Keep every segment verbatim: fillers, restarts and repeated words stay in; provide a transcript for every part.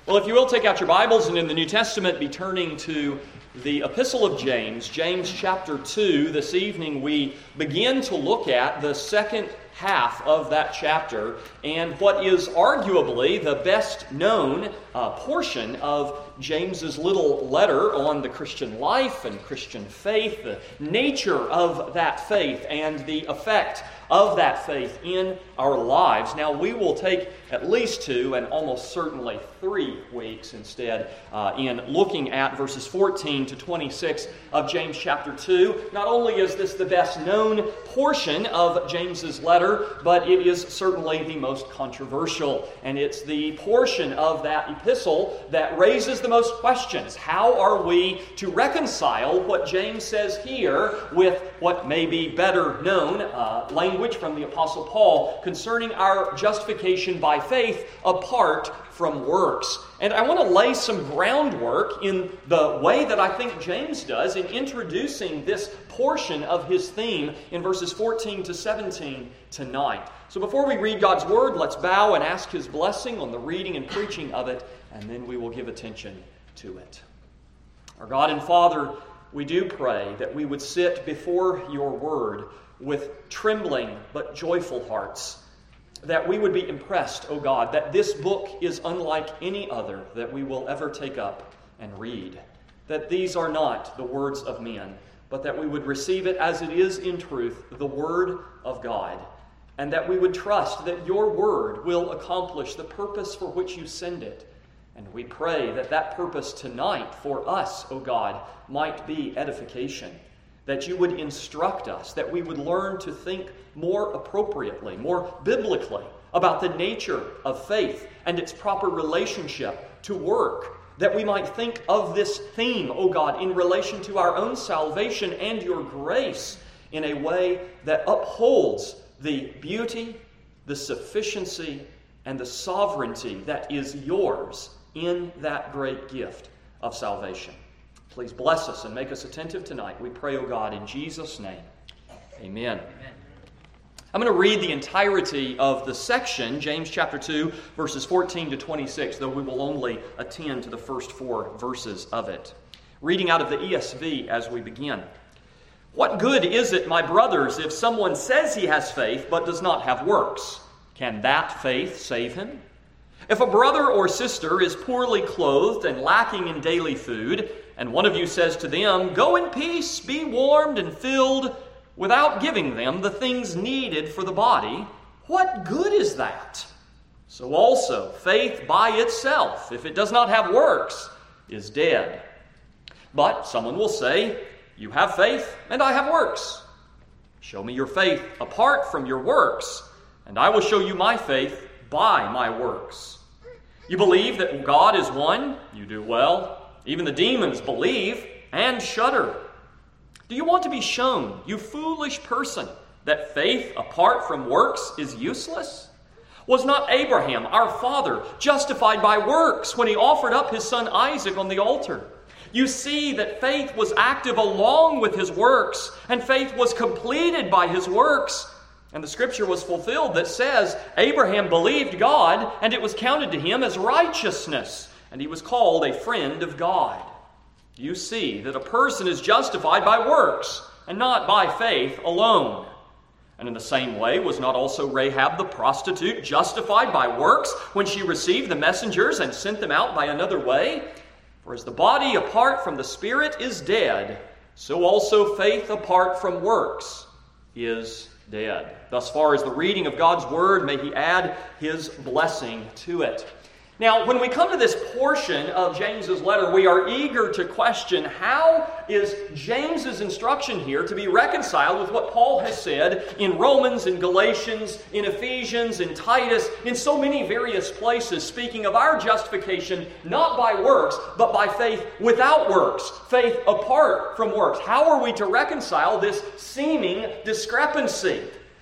Well, if you will, take out your Bibles and in the New Testament be turning to the Epistle of James, James chapter two. This evening we begin to look at the second half of that chapter and what is arguably the best known uh, portion of James's little letter on the Christian life and Christian faith, the nature of that faith and the effect of that faith in our lives. Now, we will take at least two and almost certainly three weeks instead uh, in looking at verses fourteen to twenty-six of James chapter two. Not only is this the best known portion of James's letter, but it is certainly the most controversial. And it's the portion of that epistle that raises the most questions. How are we to reconcile what James says here with what may be better known uh, language from the Apostle Paul concerning our justification by faith apart from works? And I want to lay some groundwork in the way that I think James does in introducing this portion of his theme in verses fourteen to seventeen tonight. So before we read God's Word, let's bow and ask His blessing on the reading and preaching of it, and then we will give attention to it. Our God and Father, we do pray that we would sit before Your Word with trembling but joyful hearts, that we would be impressed, O God, that this book is unlike any other that we will ever take up and read, that these are not the words of men, but that we would receive it as it is in truth, the Word of God, and that we would trust that Your Word will accomplish the purpose for which You send it. And we pray that that purpose tonight for us, O God, might be edification, that You would instruct us, that we would learn to think more appropriately, more biblically about the nature of faith and its proper relationship to work, that we might think of this theme, O God, in relation to our own salvation and Your grace in a way that upholds the beauty, the sufficiency, and the sovereignty that is Yours in that great gift of salvation. Please bless us and make us attentive tonight. We pray, O God, in Jesus' name. Amen. Amen. I'm going to read the entirety of the section, James chapter two, verses fourteen to twenty-six, though we will only attend to the first four verses of it. Reading out of the E S V as we begin. What good is it, my brothers, if someone says he has faith but does not have works? Can that faith save him? If a brother or sister is poorly clothed and lacking in daily food, and one of you says to them, "Go in peace, be warmed and filled," without giving them the things needed for the body, what good is that? So also, faith by itself, if it does not have works, is dead. But someone will say, "You have faith, and I have works. Show me your faith apart from your works, and I will show you my faith by my works. You believe that God is one? You do well. Even the demons believe and shudder. Do you want to be shown, you foolish person, that faith apart from works is useless? Was not Abraham, our father, justified by works when he offered up his son Isaac on the altar? You see that faith was active along with his works, and faith was completed by his works. And the scripture was fulfilled that says, Abraham believed God, and it was counted to him as righteousness, and he was called a friend of God. You see that a person is justified by works, and not by faith alone. And in the same way, was not also Rahab the prostitute justified by works when she received the messengers and sent them out by another way? For as the body apart from the spirit is dead, so also faith apart from works is dead. Thus far as the reading of God's Word, may He add His blessing to it. Now, when we come to this portion of James's letter, we are eager to question how is James's instruction here to be reconciled with what Paul has said in Romans, in Galatians, in Ephesians, in Titus, in so many various places, speaking of our justification not by works, but by faith without works, faith apart from works. How are we to reconcile this seeming discrepancy?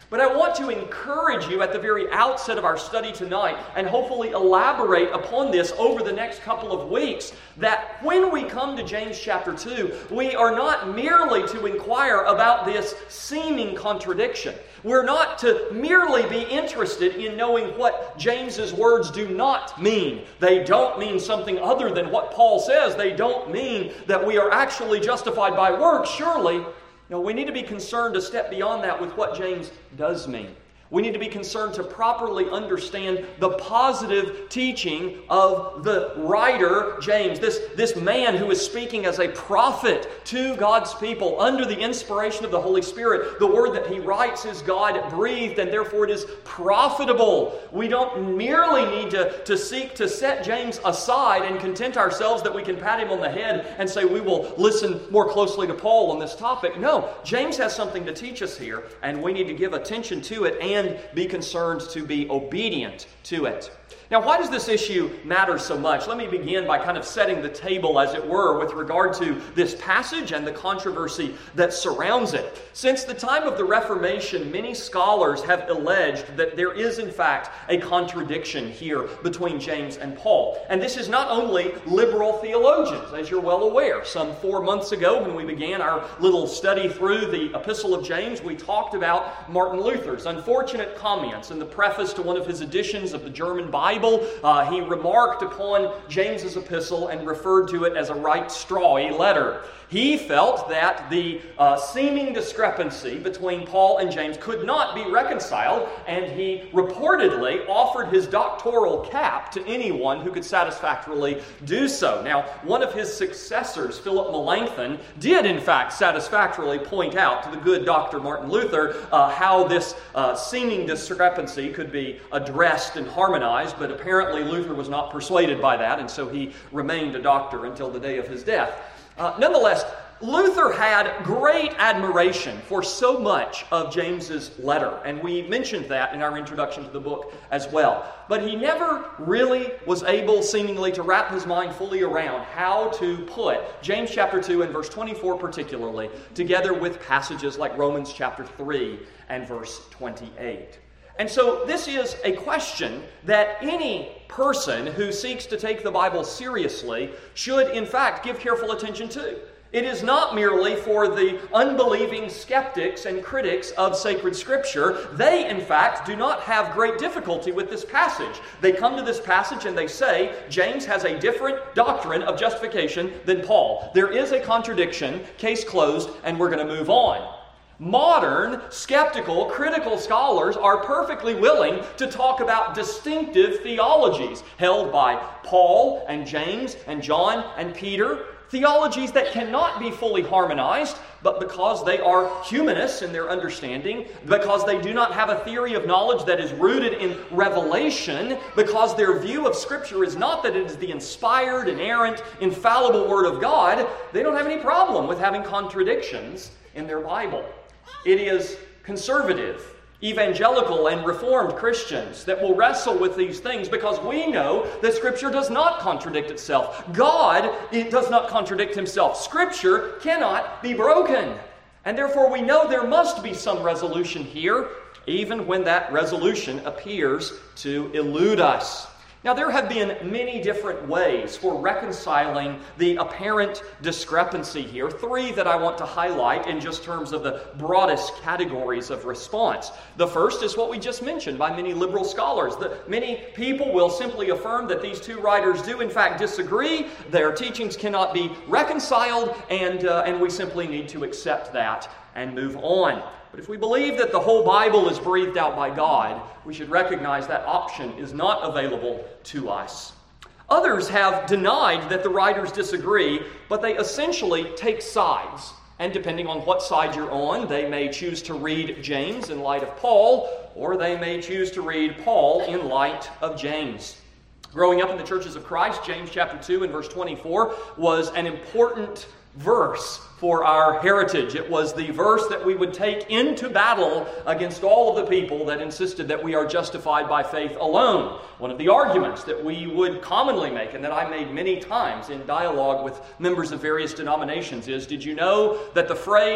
But I want to encourage you at the very outset of our study tonight, and hopefully elaborate upon this over the next couple of weeks, that when we come to James chapter two, we are not merely to inquire about this seeming contradiction. We're not to merely be interested in knowing what James's words do not mean. They don't mean something other than what Paul says. They don't mean that we are actually justified by works, surely. No, we need to be concerned to step beyond that with what James does mean. We need to be concerned to properly understand the positive teaching of the writer, James, this, this man who is speaking as a prophet to God's people under the inspiration of the Holy Spirit. The word that he writes is God-breathed, and therefore it is profitable. We don't merely need to, to seek to set James aside and content ourselves that we can pat him on the head and say we will listen more closely to Paul on this topic. No, James has something to teach us here, and we need to give attention to it and and be concerned to be obedient to it. Now, why does this issue matter so much? Let me begin by kind of setting the table, as it were, with regard to this passage and the controversy that surrounds it. Since the time of the Reformation, many scholars have alleged that there is, in fact, a contradiction here between James and Paul. And this is not only liberal theologians, as you're well aware. Some four months ago, when we began our little study through the Epistle of James, we talked about Martin Luther's unfortunate comments in the preface to one of his editions of the German Bible. Uh, he remarked upon James's epistle and referred to it as a right strawy letter. He felt that the uh, seeming discrepancy between Paul and James could not be reconciled, and he reportedly offered his doctoral cap to anyone who could satisfactorily do so. Now, one of his successors, Philip Melanchthon, did in fact satisfactorily point out to the good Doctor Martin Luther uh, how this uh, seeming discrepancy could be addressed and harmonized, but apparently Luther was not persuaded by that, and so he remained a doctor until the day of his death. Uh, nonetheless, Luther had great admiration for so much of James's letter, and we mentioned that in our introduction to the book as well. But he never really was able, seemingly, to wrap his mind fully around how to put James chapter two and verse twenty-four particularly together with passages like Romans chapter three and verse twenty-eight. And so this is a question that any person who seeks to take the Bible seriously should, in fact, give careful attention to. It is not merely for the unbelieving skeptics and critics of sacred Scripture. They, in fact, do not have great difficulty with this passage. They come to this passage and they say, James has a different doctrine of justification than Paul. There is a contradiction, case closed, and we're going to move on. Modern, skeptical, critical scholars are perfectly willing to talk about distinctive theologies held by Paul and James and John and Peter. Theologies that cannot be fully harmonized, but because they are humanists in their understanding, because they do not have a theory of knowledge that is rooted in revelation, because their view of Scripture is not that it is the inspired, inerrant, infallible Word of God, they don't have any problem with having contradictions in their Bible. It is conservative, evangelical, and reformed Christians that will wrestle with these things because we know that Scripture does not contradict itself. God it does not contradict Himself. Scripture cannot be broken. And therefore we know there must be some resolution here, even when that resolution appears to elude us. Now, there have been many different ways for reconciling the apparent discrepancy here. Three that I want to highlight in just terms of the broadest categories of response. The first is what we just mentioned by many liberal scholars. The, many people will simply affirm that these two writers do in fact disagree. Their teachings cannot be reconciled, and, uh, and we simply need to accept that and move on. But if we believe that the whole Bible is breathed out by God, we should recognize that option is not available to us. Others have denied that the writers disagree, but they essentially take sides. And depending on what side you're on, they may choose to read James in light of Paul, or they may choose to read Paul in light of James. Growing up in the churches of Christ, James chapter two and verse twenty-four was an important verse for our heritage. It was the verse that we would take into battle against all of the people that insisted that we are justified by faith alone. One of the arguments that we would commonly make, and that I made many times in dialogue with members of various denominations, is, did you know that the phrase,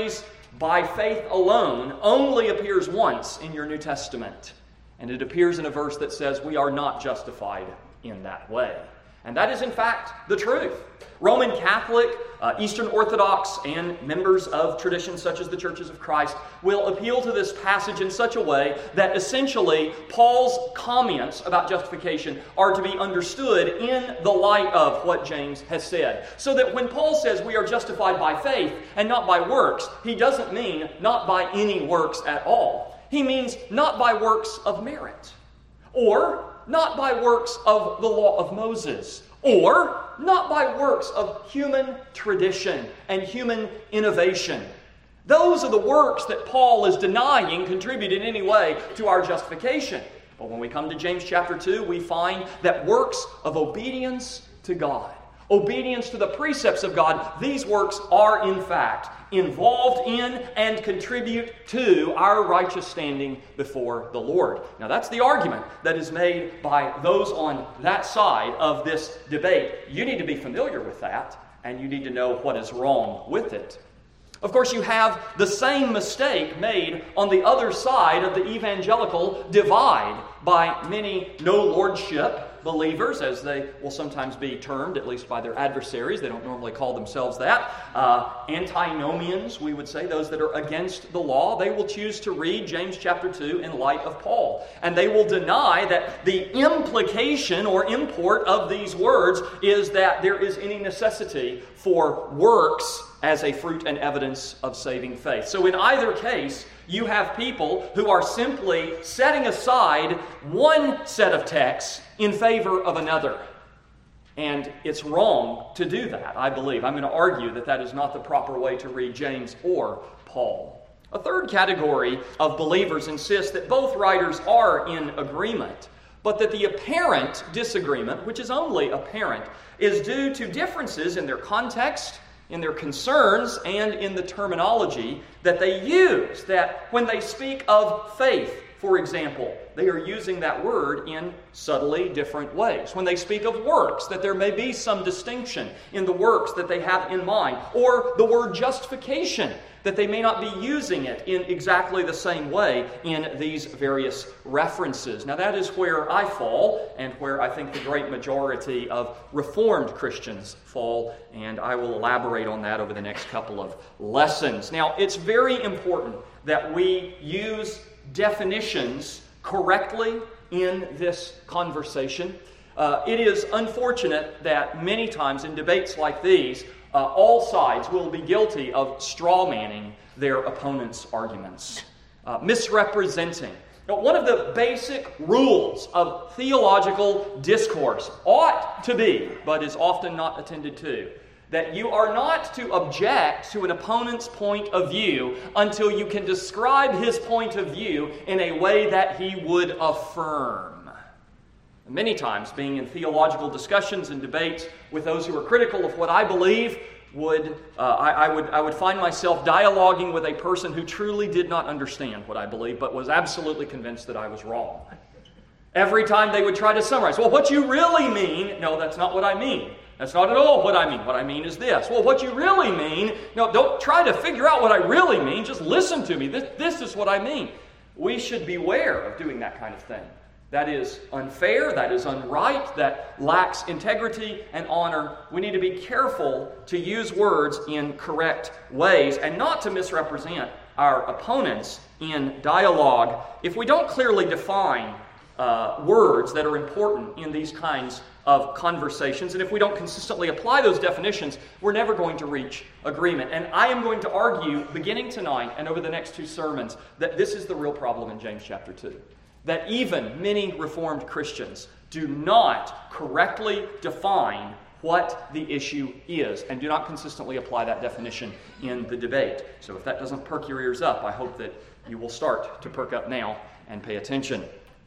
by faith alone only appears once in your New Testament. And it appears in a verse that says we are not justified in that way. And that is, in fact, the truth. Roman Catholic, uh, Eastern Orthodox, and members of traditions such as the Churches of Christ will appeal to this passage in such a way that essentially Paul's comments about justification are to be understood in the light of what James has said. So that when Paul says we are justified by faith and not by works, he doesn't mean not by any works at all. He means not by works of merit, or not by works of the law of Moses, or not by works of human tradition and human innovation. Those are the works that Paul is denying contribute in any way to our justification. But when we come to James chapter two, we find that works of obedience to God, obedience to the precepts of God, these works are in fact involved in and contribute to our righteous standing before the Lord. Now that's the argument that is made by those on that side of this debate. You need to be familiar with that, and you need to know what is wrong with it. Of course, you have the same mistake made on the other side of the evangelical divide by many no-lordship believers, as they will sometimes be termed, at least by their adversaries. They don't normally call themselves that. Uh, antinomians, we would say, those that are against the law. They will choose to read James chapter two in light of Paul. And they will deny that the implication or import of these words is that there is any necessity for works as a fruit and evidence of saving faith. So in either case, you have people who are simply setting aside one set of texts in favor of another. And it's wrong to do that, I believe. I'm going to argue that that is not the proper way to read James or Paul. A third category of believers insists that both writers are in agreement, but that the apparent disagreement, which is only apparent, is due to differences in their context, in their concerns, and in the terminology that they use. That when they speak of faith, for example, they are using that word in subtly different ways. When they speak of works, that there may be some distinction in the works that they have in mind. Or the word justification, that they may not be using it in exactly the same way in these various references. Now that is where I fall, and where I think the great majority of Reformed Christians fall, and I will elaborate on that over the next couple of lessons. Now, it's very important that we use definitions correctly in this conversation. Uh, it is unfortunate that many times in debates like these, uh, all sides will be guilty of straw-manning their opponent's arguments, uh, misrepresenting. Now, one of the basic rules of theological discourse ought to be, but is often not attended to, that you are not to object to an opponent's point of view until you can describe his point of view in a way that he would affirm. Many times, being in theological discussions and debates with those who are critical of what I believe, would uh, I, I would I would find myself dialoguing with a person who truly did not understand what I believe, but was absolutely convinced that I was wrong. Every time they would try to summarize, well, what you really mean, no, that's not what I mean. That's not at all what I mean. What I mean is this. Well, what you really mean, no, don't try to figure out what I really mean. Just listen to me. This, this is what I mean. We should beware of doing that kind of thing. That is unfair, that is unright, that lacks integrity and honor. We need to be careful to use words in correct ways and not to misrepresent our opponents in dialogue. If we don't clearly define uh, words that are important in these kinds of conversations, and if we don't consistently apply those definitions, we're never going to reach agreement. And I am going to argue, beginning tonight and over the next two sermons, that this is the real problem in James chapter two. That even many Reformed Christians do not correctly define what the issue is and do not consistently apply that definition in the debate. So if that doesn't perk your ears up, I hope that you will start to perk up now and pay attention.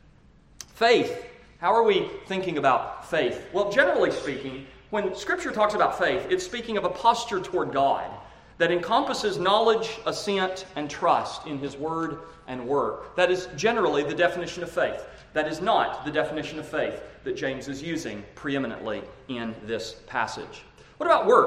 Faith. How are we thinking about faith? Well, generally speaking, when Scripture talks about faith, it's speaking of a posture toward God that encompasses knowledge, assent, and trust in His Word and work. That is generally the definition of faith. That is not the definition of faith that James is using preeminently in this passage. What about works?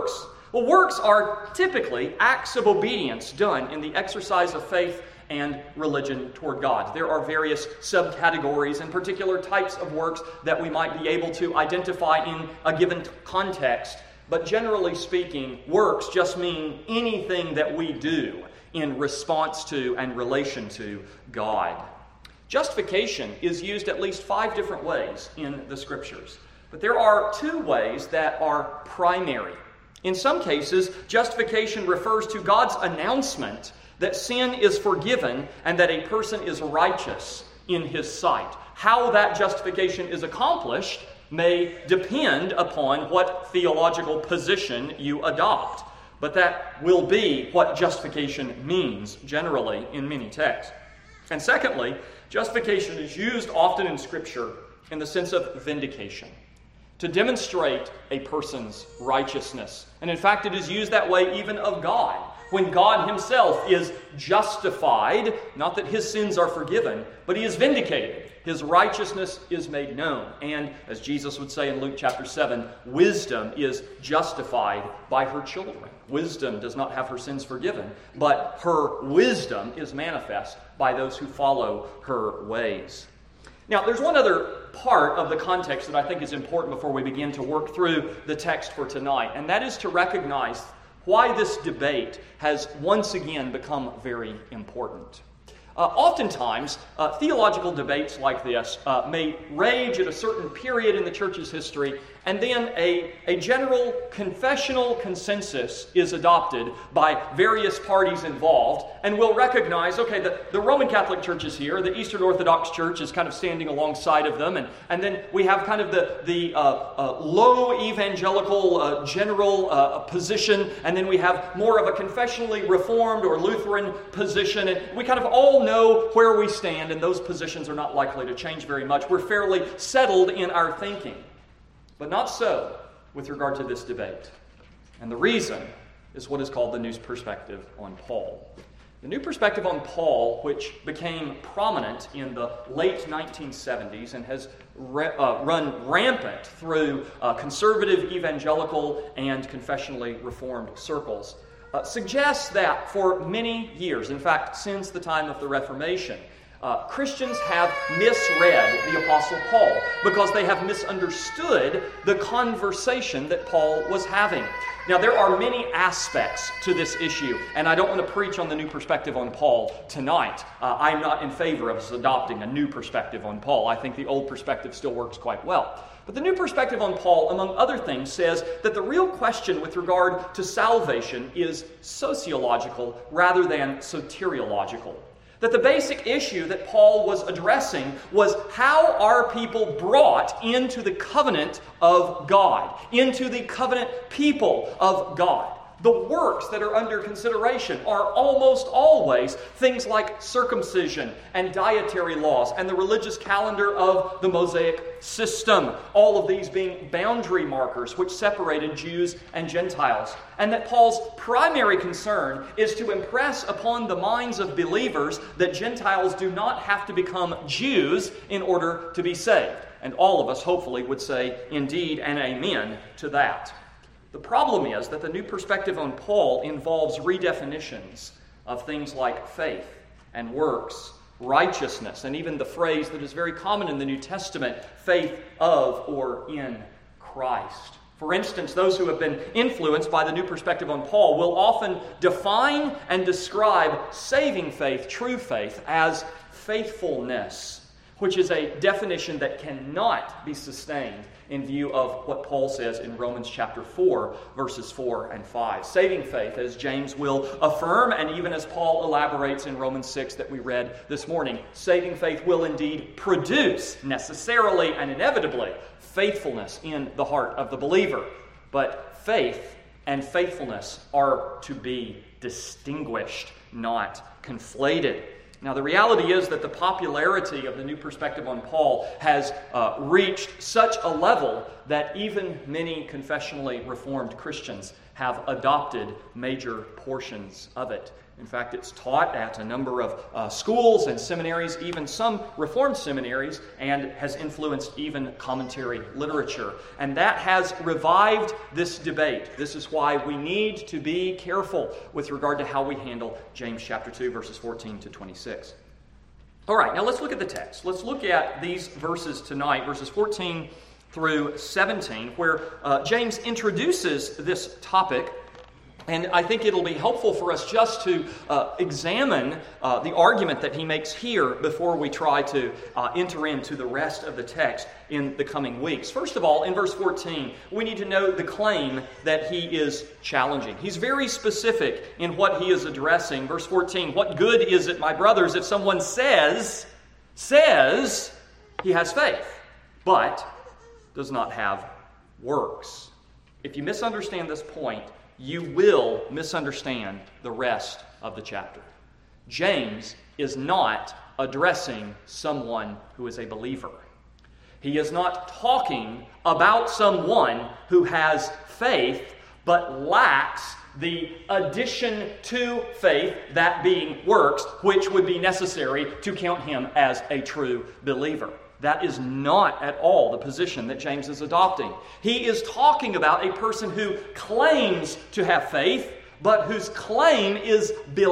Well, works are typically acts of obedience done in the exercise of faith and religion toward God. There are various subcategories and particular types of works that we might be able to identify in a given context, but generally speaking, works just mean anything that we do in response to and relation to God. Justification is used at least five different ways in the Scriptures, but there are two ways that are primary. In some cases, justification refers to God's announcement that sin is forgiven and that a person is righteous in His sight. How that justification is accomplished may depend upon what theological position you adopt, but that will be what justification means generally in many texts. And secondly, justification is used often in Scripture in the sense of vindication, to demonstrate a person's righteousness. And in fact, it is used that way even of God. When God Himself is justified, not that His sins are forgiven, but He is vindicated. His righteousness is made known. And as Jesus would say in Luke chapter seven, wisdom is justified by her children. Wisdom does not have her sins forgiven, but her wisdom is manifest by those who follow her ways. Now, there's one other part of the context that I think is important before we begin to work through the text for tonight, and that is to recognize why this debate has once again become very important. Uh, oftentimes, uh, theological debates like this uh, may rage at a certain period in the church's history, and then a, a general confessional consensus is adopted by various parties involved, and we'll recognize, okay, the, the Roman Catholic Church is here, the Eastern Orthodox Church is kind of standing alongside of them, and, and then we have kind of the, the uh, uh, low evangelical uh, general uh, position, and then we have more of a confessionally Reformed or Lutheran position, and we kind of all know where we stand, and those positions are not likely to change very much. We're fairly settled in our thinking. But not so with regard to this debate. And the reason is what is called the new perspective on Paul. The new perspective on Paul, which became prominent in the late nineteen seventies and has re- uh, run rampant through uh, conservative, evangelical, and confessionally reformed circles, uh, suggests that for many years, in fact, since the time of the Reformation, Uh, Christians have misread the Apostle Paul because they have misunderstood the conversation that Paul was having. Now, there are many aspects to this issue, and I don't want to preach on the new perspective on Paul tonight. Uh, I'm not in favor of us adopting a new perspective on Paul. I think the old perspective still works quite well. But the new perspective on Paul, among other things, says that the real question with regard to salvation is sociological rather than soteriological. That the basic issue that Paul was addressing was how are people brought into the covenant of God, into the covenant people of God. The works that are under consideration are almost always things like circumcision and dietary laws and the religious calendar of the Mosaic system, all of these being boundary markers which separated Jews and Gentiles. And that Paul's primary concern is to impress upon the minds of believers that Gentiles do not have to become Jews in order to be saved. And all of us, hopefully, would say indeed and amen to that. The problem is that the new perspective on Paul involves redefinitions of things like faith and works, righteousness, and even the phrase that is very common in the New Testament, faith of or in Christ. For instance, those who have been influenced by the new perspective on Paul will often define and describe saving faith, true faith, as faithfulness, which is a definition that cannot be sustained in view of what Paul says in Romans chapter four, verses four and five. Saving faith, as James will affirm, and even as Paul elaborates in Romans six that we read this morning, saving faith will indeed produce, necessarily and inevitably, faithfulness in the heart of the believer. But faith and faithfulness are to be distinguished, not conflated. Now, the reality is that the popularity of the new perspective on Paul has uh, reached such a level that even many confessionally reformed Christians have adopted major portions of it. In fact, it's taught at a number of uh, schools and seminaries, even some Reformed seminaries, and has influenced even commentary literature. And that has revived this debate. This is why we need to be careful with regard to how we handle James chapter two, verses fourteen to twenty-six. All right, now let's look at the text. Let's look at these verses tonight, verses fourteen through seventeen, where uh, James introduces this topic. And I think it'll be helpful for us just to uh, examine uh, the argument that he makes here before we try to uh, enter into the rest of the text in the coming weeks. First of all, in verse fourteen, we need to note the claim that he is challenging. He's very specific in what he is addressing. Verse fourteen, what good is it, my brothers, if someone says, says he has faith, but does not have works? If you misunderstand this point, you will misunderstand the rest of the chapter. James is not addressing someone who is a believer. He is not talking about someone who has faith but lacks the addition to faith, that being works, which would be necessary to count him as a true believer. That is not at all the position that James is adopting. He is talking about a person who claims to have faith, but whose claim is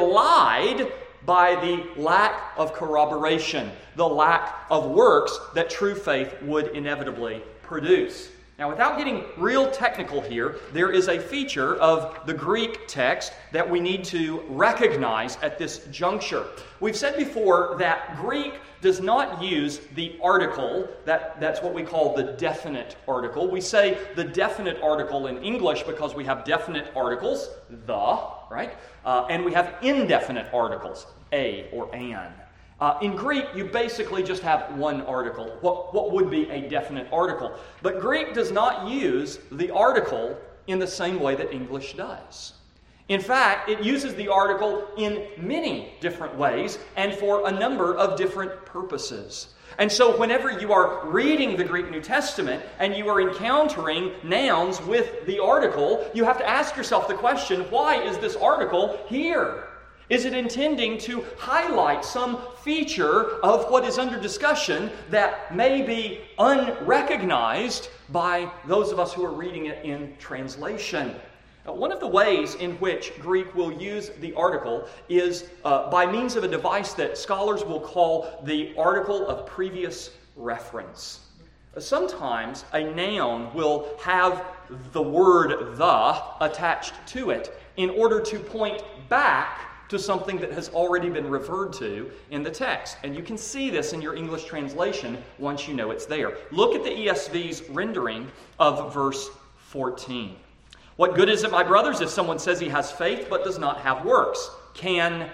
belied by the lack of corroboration, the lack of works that true faith would inevitably produce. Now, without getting real technical here, there is a feature of the Greek text that we need to recognize at this juncture. We've said before that Greek does not use the article, that, that's what we call the definite article. We say the definite article in English because we have definite articles, the, right? Uh, and we have indefinite articles, a or an. Uh, in Greek, you basically just have one article, what, what would be a definite article. But Greek does not use the article in the same way that English does. In fact, it uses the article in many different ways and for a number of different purposes. And so whenever you are reading the Greek New Testament and you are encountering nouns with the article, you have to ask yourself the question, why is this article here? Is it intending to highlight some feature of what is under discussion that may be unrecognized by those of us who are reading it in translation? Now, one of the ways in which Greek will use the article is uh, by means of a device that scholars will call the article of previous reference. Sometimes a noun will have the word the attached to it in order to point back to something that has already been referred to in the text. And you can see this in your English translation once you know it's there. Look at the E S V's rendering of verse fourteen. What good is it, my brothers, if someone says he has faith but does not have works? Can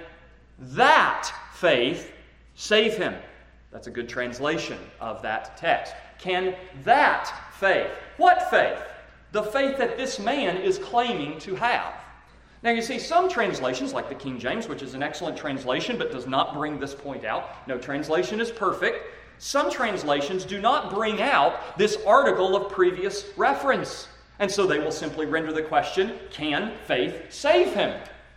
that faith save him? That's a good translation of that text. Can that faith? What faith? The faith that this man is claiming to have. Now you see, some translations, like the King James, which is an excellent translation but does not bring this point out. No translation is perfect. Some translations do not bring out this article of previous reference. And so they will simply render the question, can faith save him?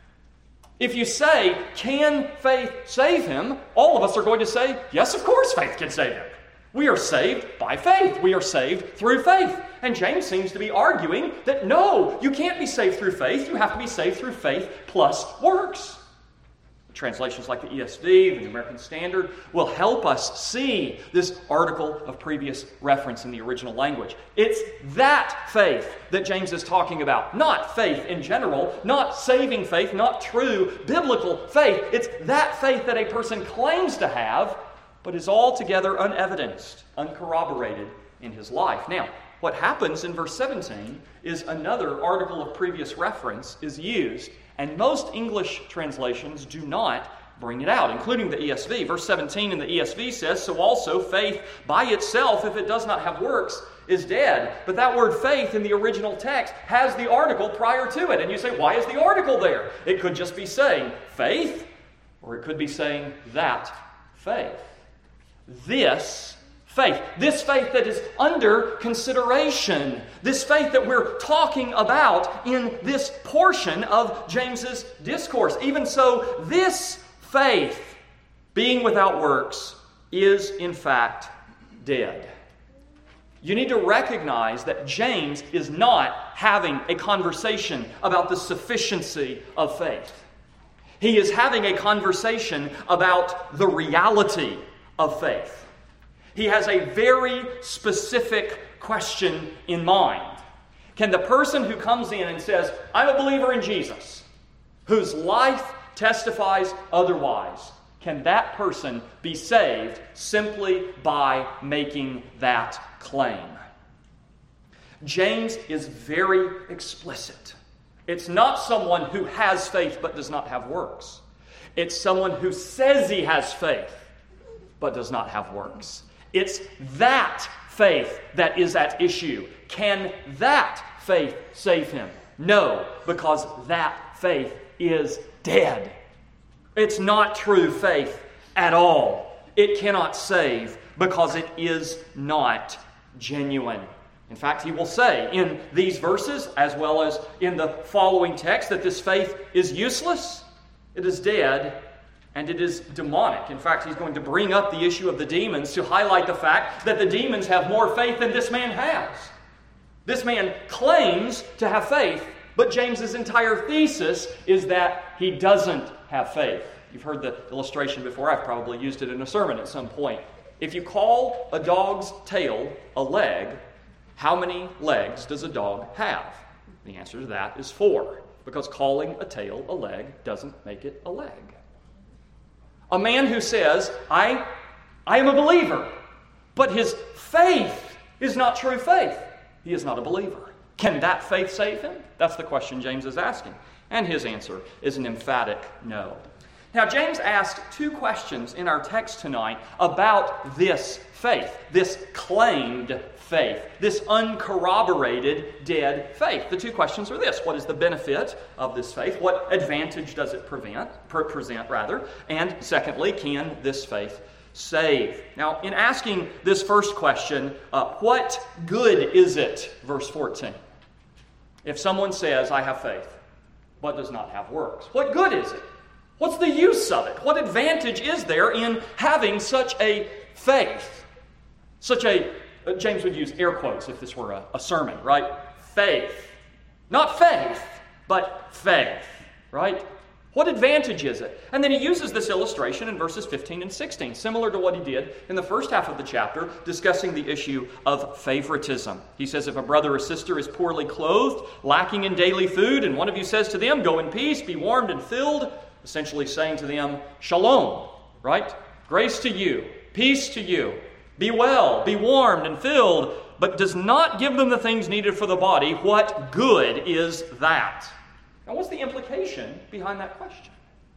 If you say, can faith save him? All of us are going to say, yes, of course faith can save him. We are saved by faith. We are saved through faith. And James seems to be arguing that no, you can't be saved through faith. You have to be saved through faith plus works. Translations like the E S V, the New American Standard, will help us see this article of previous reference in the original language. It's that faith that James is talking about. Not faith in general, not saving faith, not true biblical faith. It's that faith that a person claims to have, but is altogether unevidenced, uncorroborated in his life. Now, what happens in verse seventeen is another article of previous reference is used, and most English translations do not bring it out, including the E S V. Verse seventeen in the E S V says, so also faith by itself, if it does not have works, is dead. But that word faith in the original text has the article prior to it. And you say, why is the article there? It could just be saying faith, or it could be saying that faith. This faith. This faith that is under consideration. This faith that we're talking about in this portion of James's discourse. Even so, this faith, being without works, is in fact dead. You need to recognize that James is not having a conversation about the sufficiency of faith. He is having a conversation about the reality of faith. He has a very specific question in mind. Can the person who comes in and says, I'm a believer in Jesus, whose life testifies otherwise, can that person be saved simply by making that claim? James is very explicit. It's not someone who has faith but does not have works. It's someone who says he has faith but does not have works. It's that faith that is at issue. Can that faith save him? No, because that faith is dead. It's not true faith at all. It cannot save because it is not genuine. In fact, he will say in these verses, as well as in the following text, that this faith is useless, it is dead, and it is demonic. In fact, he's going to bring up the issue of the demons to highlight the fact that the demons have more faith than this man has. This man claims to have faith, but James's entire thesis is that he doesn't have faith. You've heard the illustration before. I've probably used it in a sermon at some point. If you call a dog's tail a leg, how many legs does a dog have? The answer to that is four, because calling a tail a leg doesn't make it a leg. A man who says, I, I am a believer, but his faith is not true faith, he is not a believer. Can that faith save him? That's the question James is asking. And his answer is an emphatic no. Now, James asked two questions in our text tonight about this faith, this claimed faith, this uncorroborated dead faith. The two questions are this: what is the benefit of this faith? What advantage does it prevent, per- present, rather? And secondly, can this faith save? Now, in asking this first question, uh, what good is it? Verse fourteen. If someone says, I have faith, but does not have works, what good is it? What's the use of it? What advantage is there in having such a faith? Such a, uh, James would use air quotes if this were a, a sermon, right? Faith. Not faith, but faith, right? What advantage is it? And then he uses this illustration in verses fifteen and sixteen, similar to what he did in the first half of the chapter, discussing the issue of favoritism. He says, if a brother or sister is poorly clothed, lacking in daily food, and one of you says to them, go in peace, be warmed and filled, essentially saying to them, shalom, right? Grace to you, peace to you, be well, be warmed and filled, but does not give them the things needed for the body, what good is that? Now, what's the implication behind that question?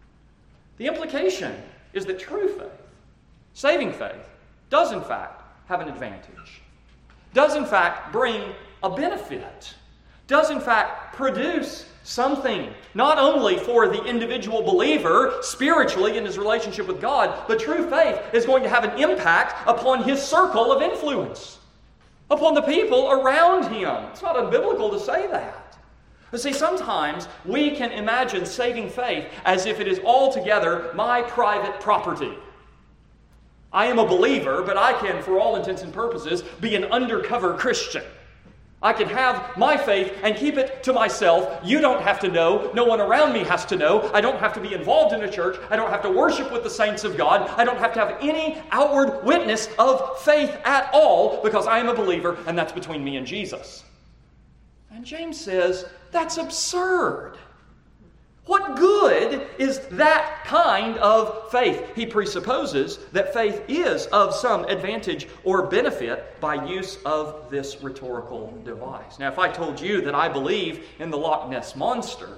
The implication is that true faith, saving faith, does in fact have an advantage, does in fact bring a benefit, does in fact produce something, not only for the individual believer spiritually in his relationship with God, but true faith is going to have an impact upon his circle of influence, upon the people around him. It's not unbiblical to say that. But see, sometimes we can imagine saving faith as if it is altogether my private property. I am a believer, but I can, for all intents and purposes, be an undercover Christian. I can have my faith and keep it to myself. You don't have to know. No one around me has to know. I don't have to be involved in a church. I don't have to worship with the saints of God. I don't have to have any outward witness of faith at all, because I am a believer, and that's between me and Jesus. And James says, that's absurd. What good is that kind of faith? He presupposes that faith is of some advantage or benefit by use of this rhetorical device. Now, if I told you that I believe in the Loch Ness Monster,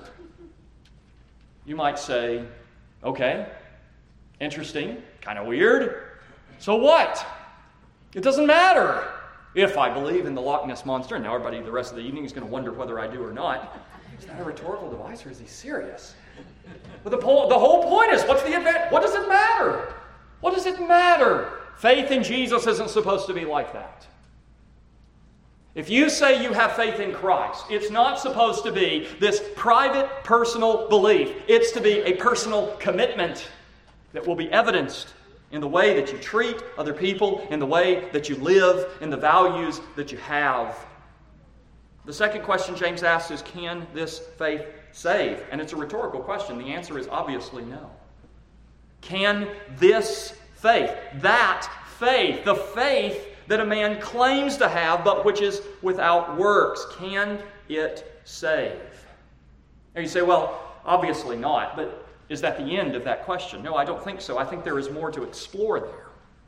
you might say, okay, interesting, kind of weird. So what? It doesnpoint matter if I believe in the Loch Ness Monster. And now everybody the rest of the evening is going to wonder whether I do or not. Is that a rhetorical device, or is he serious? But the, po- the whole point is, what's the advantage? What does it matter? What does it matter? Faith in Jesus isn't supposed to be like that. If you say you have faith in Christ, it's not supposed to be this private, personal belief. It's to be a personal commitment that will be evidenced in the way that you treat other people, in the way that you live, in the values that you have. The second question James asks is, can this faith save? And it's a rhetorical question. The answer is obviously no. Can this faith, that faith, the faith that a man claims to have but which is without works, can it save? And you say, well, obviously not, but is that the end of that question? No, I don't think so. I think there is more to explore there.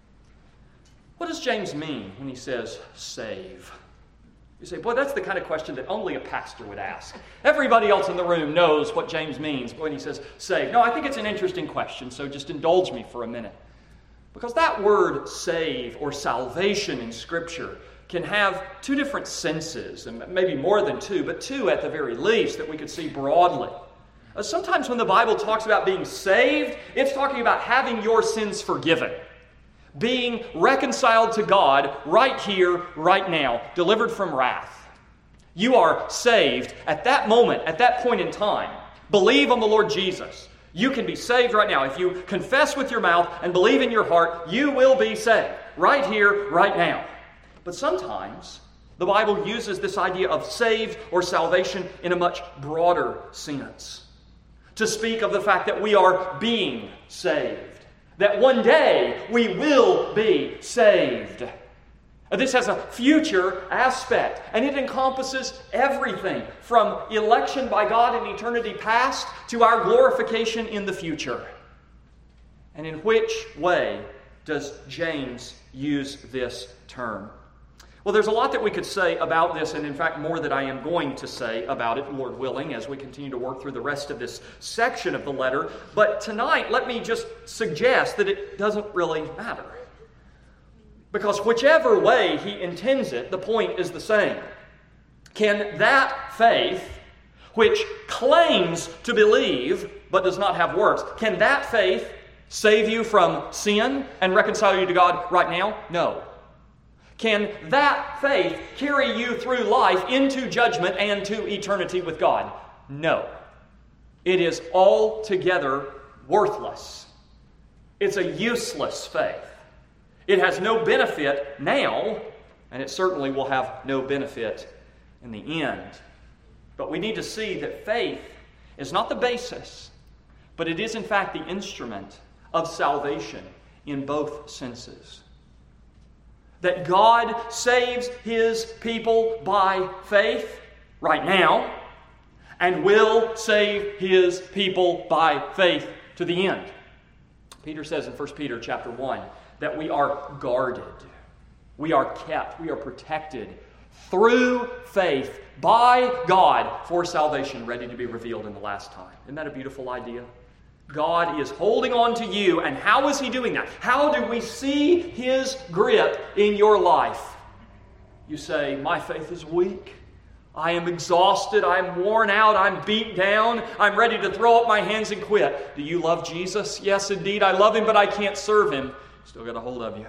What does James mean when he says save? You say, boy, that's the kind of question that only a pastor would ask. Everybody else in the room knows what James means when he says save. No, I think it's an interesting question, so just indulge me for a minute. Because that word save or salvation in Scripture can have two different senses, and maybe more than two, but two at the very least that we could see broadly. Uh, sometimes when the Bible talks about being saved, it's talking about having your sins forgiven. Being reconciled to God right here, right now, delivered from wrath. You are saved at that moment, at that point in time. Believe on the Lord Jesus. You can be saved right now. If you confess with your mouth and believe in your heart, you will be saved right here, right now. But sometimes the Bible uses this idea of saved or salvation in a much broader sense. To speak of the fact that we are being saved. That one day we will be saved. This has a future aspect, and it encompasses everything from election by God in eternity past to our glorification in the future. And in which way does James use this term? Well, there's a lot that we could say about this, and in fact more that I am going to say about it, Lord willing, as we continue to work through the rest of this section of the letter. But tonight, let me just suggest that it doesn't really matter. Because whichever way he intends it, the point is the same. Can that faith, which claims to believe but does not have works, can that faith save you from sin and reconcile you to God right now? No. Can that faith carry you through life into judgment and to eternity with God? No. It is altogether worthless. It's a useless faith. It has no benefit now, and it certainly will have no benefit in the end. But we need to see that faith is not the basis, but it is in fact the instrument of salvation in both senses. That God saves His people by faith right now, and will save His people by faith to the end. Peter says in First Peter chapter one that we are guarded, we are kept, we are protected through faith by God for salvation ready to be revealed in the last time. Isn't that a beautiful idea? God is holding on to you, and how is He doing that? How do we see His grip in your life? You say, my faith is weak. I am exhausted. I am worn out. I'm beat down. I'm ready to throw up my hands and quit. Do you love Jesus? Yes, indeed, I love Him, but I can't serve Him. Still got a hold of you.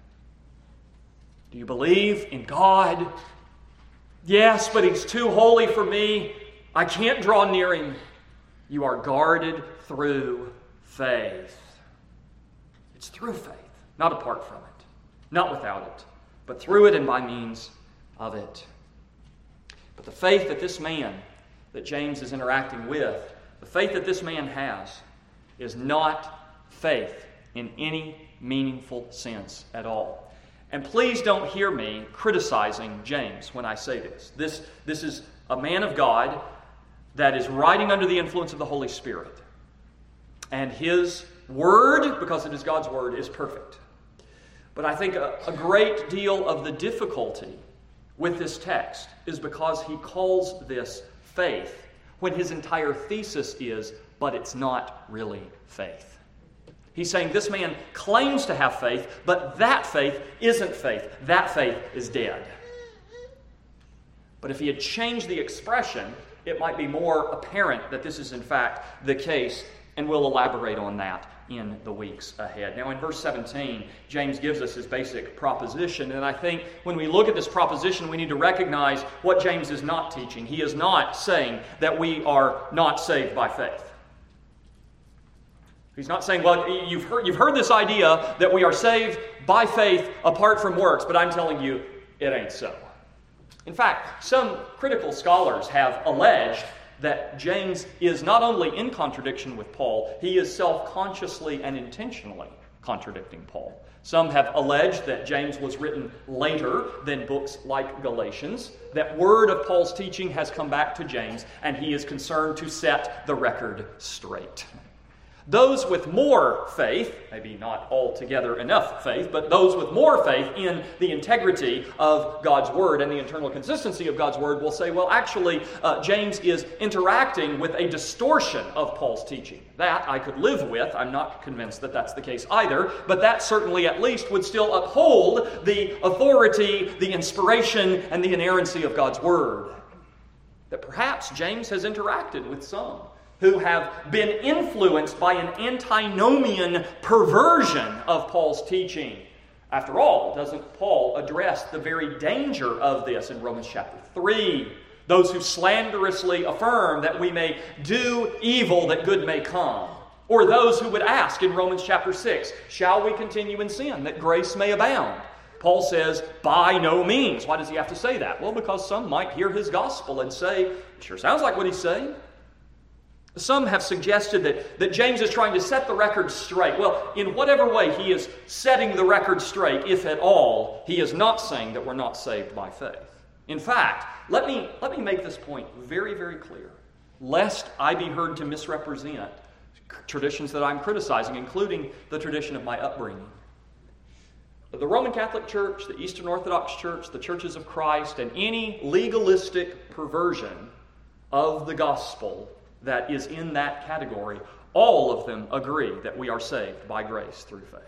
Do you believe in God? Yes, but He's too holy for me. I can't draw near Him. You are guarded through faith. It's through faith, not apart from it, not without it, but through it and by means of it. But the faith that this man, that James is interacting with, the faith that this man has, is not faith in any meaningful sense at all. And please don't hear me criticizing James when I say this. This, this is a man of God that is writing under the influence of the Holy Spirit. And his word, because it is God's word, is perfect. But I think a, a great deal of the difficulty with this text is because he calls this faith when his entire thesis is, but it's not really faith. He's saying this man claims to have faith, but that faith isn't faith. That faith is dead. But if he had changed the expression, it might be more apparent that this is in fact the case, and we'll elaborate on that in the weeks ahead. Now in verse seventeen, James gives us his basic proposition, and I think when we look at this proposition, we need to recognize what James is not teaching. He is not saying that we are not saved by faith. He's not saying, well, you've heard, you've heard this idea that we are saved by faith apart from works, but I'm telling you, it ain't so. In fact, some critical scholars have alleged that James is not only in contradiction with Paul, he is self-consciously and intentionally contradicting Paul. Some have alleged that James was written later than books like Galatians, that word of Paul's teaching has come back to James, and he is concerned to set the record straight. Those with more faith, maybe not altogether enough faith, but those with more faith in the integrity of God's Word and the internal consistency of God's Word will say, well, actually, uh, James is interacting with a distortion of Paul's teaching. That I could live with. I'm not convinced that that's the case either, but that certainly at least would still uphold the authority, the inspiration, and the inerrancy of God's Word. That perhaps James has interacted with some who have been influenced by an antinomian perversion of Paul's teaching. After all, doesn't Paul address the very danger of this in Romans chapter three? Those who slanderously affirm that we may do evil that good may come. Or those who would ask in Romans chapter six, shall we continue in sin that grace may abound? Paul says, by no means. Why does he have to say that? Well, because some might hear his gospel and say, it sure sounds like what he's saying. Some have suggested that, that James is trying to set the record straight. Well, in whatever way he is setting the record straight, if at all, he is not saying that we're not saved by faith. In fact, let me, let me make this point very, very clear, lest I be heard to misrepresent traditions that I'm criticizing, including the tradition of my upbringing. The Roman Catholic Church, the Eastern Orthodox Church, the Churches of Christ, and any legalistic perversion of the gospel that is in that category, all of them agree that we are saved by grace through faith.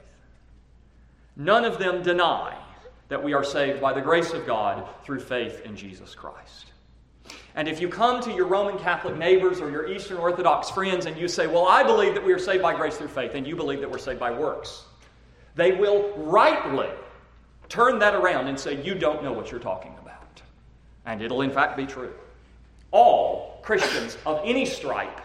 None of them deny that we are saved by the grace of God through faith in Jesus Christ. And if you come to your Roman Catholic neighbors or your Eastern Orthodox friends and you say, well, I believe that we are saved by grace through faith, and you believe that we're saved by works, they will rightly turn that around and say, you don't know what you're talking about. And it'll in fact be true. All Christians of any stripe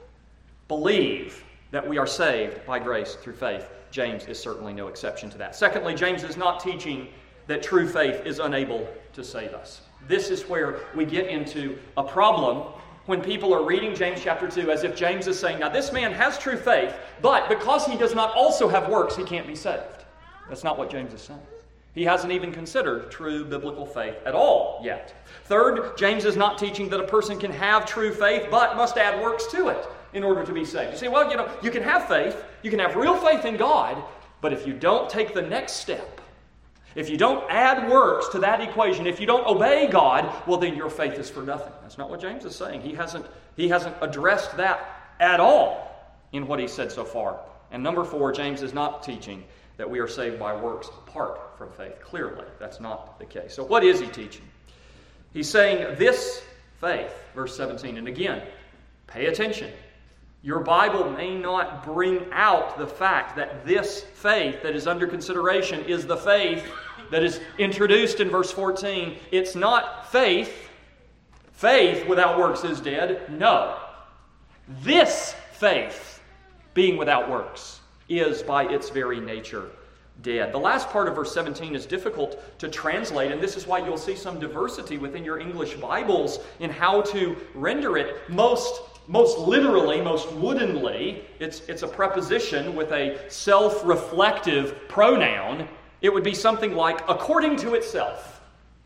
believe that we are saved by grace through faith. James is certainly no exception to that. Secondly, James is not teaching that true faith is unable to save us. This is where we get into a problem when people are reading James chapter two as if James is saying, now this man has true faith, but because he does not also have works, he can't be saved. That's not what James is saying. He hasn't even considered true biblical faith at all yet. Third, James is not teaching that a person can have true faith but must add works to it in order to be saved. You say, well, you know, you can have faith, you can have real faith in God, but if you don't take the next step, if you don't add works to that equation, if you don't obey God, well, then your faith is for nothing. That's not what James is saying. He hasn't, he hasn't addressed that at all in what he said so far. And number four, James is not teaching that we are saved by works apart from faith. Clearly, that's not the case. So what is he teaching? He's saying this faith, verse seventeen, and again, pay attention. Your Bible may not bring out the fact that this faith that is under consideration is the faith that is introduced in verse fourteen. It's not faith. Faith without works is dead. No. This faith, being without works, is by its very nature dead. The last part of verse seventeen is difficult to translate, and this is why you'll see some diversity within your English Bibles in how to render it. Most, most literally, most woodenly, it's, it's a preposition with a self-reflective pronoun. It would be something like, according to itself.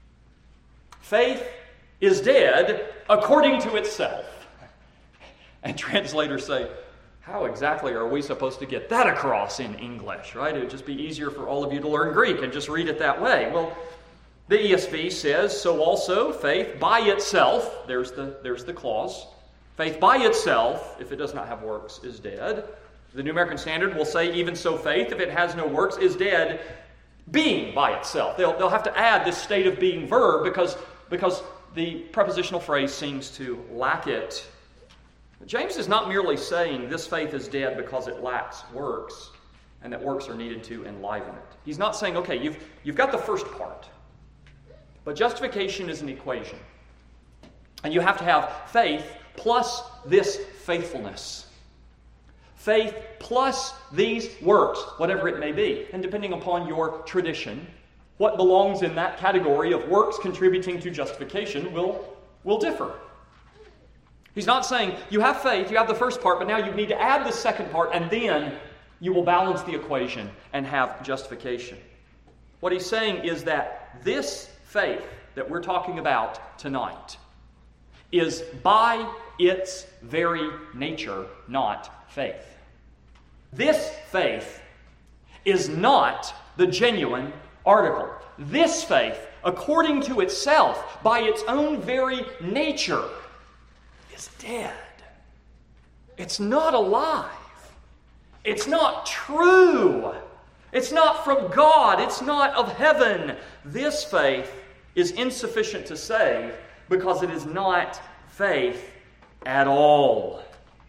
Faith is dead according to itself. And translators say, how exactly are we supposed to get that across in English, right? It would just be easier for all of you to learn Greek and just read it that way. Well, the E S V says, so also faith by itself, there's the, there's the clause, faith by itself, if it does not have works, is dead. The New American Standard will say, even so faith, if it has no works, is dead, being by itself. They'll, they'll have to add this state of being verb because, because the prepositional phrase seems to lack it. James is not merely saying this faith is dead because it lacks works and that works are needed to enliven it. He's not saying, okay, you've, you've got the first part, but justification is an equation. And you have to have faith plus this faithfulness. Faith plus these works, whatever it may be. And depending upon your tradition, what belongs in that category of works contributing to justification will, will differ. He's not saying you have faith, you have the first part, but now you need to add the second part, and then you will balance the equation and have justification. What he's saying is that this faith that we're talking about tonight is by its very nature not faith. This faith is not the genuine article. This faith, according to itself, by its own very nature, is dead. It's not alive. It's not true. It's not from God. It's not of heaven. This faith is insufficient to save because it is not faith at all.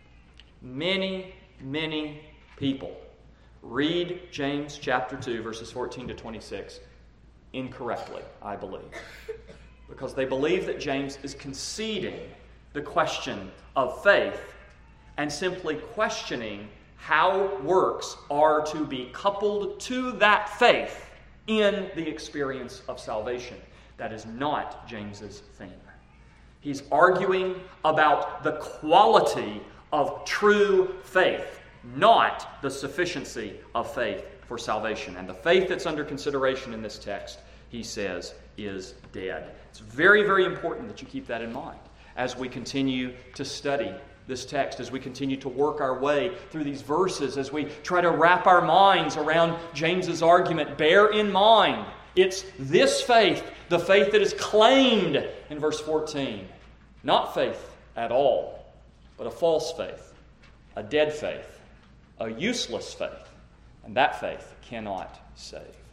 Many, many people read James chapter two, verses fourteen to twenty-six incorrectly, I believe. Because they believe that James is conceding the question of faith and simply questioning how works are to be coupled to that faith in the experience of salvation. That is not James's theme. He's arguing about the quality of true faith, not the sufficiency of faith for salvation. And the faith that's under consideration in this text, he says, is dead. It's very, very important that you keep that in mind as we continue to study this text, as we continue to work our way through these verses, as we try to wrap our minds around James's argument. Bear in mind, it's this faith, the faith that is claimed in verse fourteen. Not faith at all, but a false faith, a dead faith, a useless faith. And that faith cannot save.